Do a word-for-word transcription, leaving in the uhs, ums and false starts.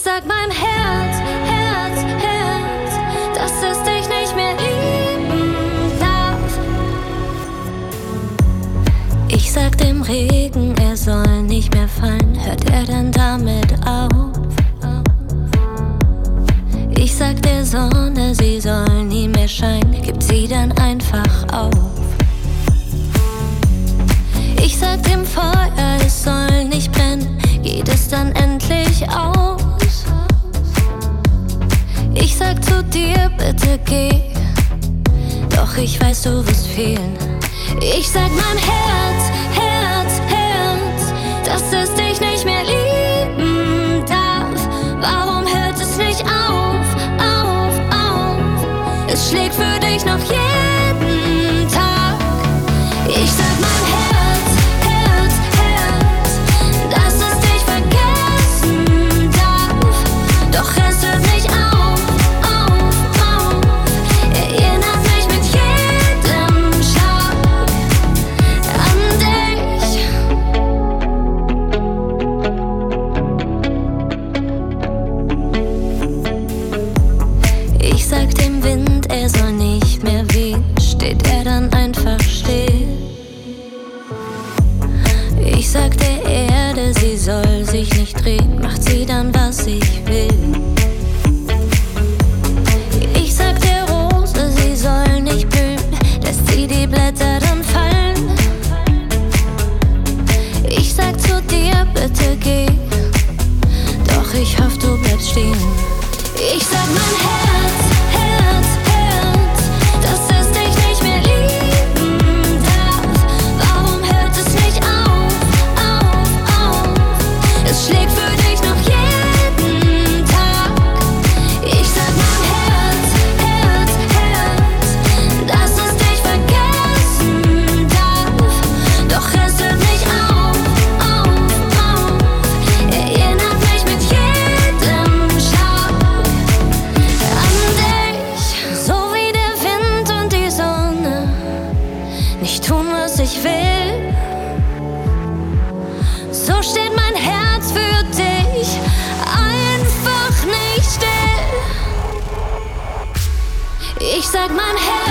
sag mein Herz, Herz, Herz, dass es dich nicht mehr lieben darf. Ich sag dem Regen, er soll nicht mehr fallen, hört er dann damit auf? Ich sag der Sonne, sie soll nie mehr scheinen, gibt sie dann einfach auf. Ich sag dem Feuer, es soll nicht brennen, geht es dann endlich aus? Ich sag zu dir, bitte geh, doch ich weiß, du wirst fehlen. Ich sag mein Herz, Herz, Herz, dass es dich nicht mehr lieben darf. Warum hört es nicht auf, auf, auf? Es schlägt für dich noch jeden Tag. Ich sag mein Herz, Herz, Herz, dass es dich vergessen darf. Doch es hört nicht auf, auf, auf. Erinnert mich mit jedem Schlag an dich. Ich sag dem Wind, er soll nicht mehr wehen, steht er dann einfach still. Ich sag der Erde, sie soll sich nicht drehen, macht sie dann, was ich will. Ich sag der Rose, sie soll nicht blühen, lässt sie die Blätter dann fallen. Ich sag zu dir, bitte geh, doch ich hoffe, du bleibst stehen. Ich sag mein Herz, Herz, Herz, dass es dich nicht mehr lieben darf. Warum hört es nicht auf, auf, auf? Es schlägt für dich noch jeden Tag. Ich sag mein Herz, Herz, Herz, dass es dich vergessen darf. Doch es hört nicht auf, auf, auf. Erinnert mich mit jedem Schlag an dich. So wie der Wind und die Sonne, nicht tun, was ich will. So steht mein Herz für dich einfach nicht still. Ich sag mein Herz.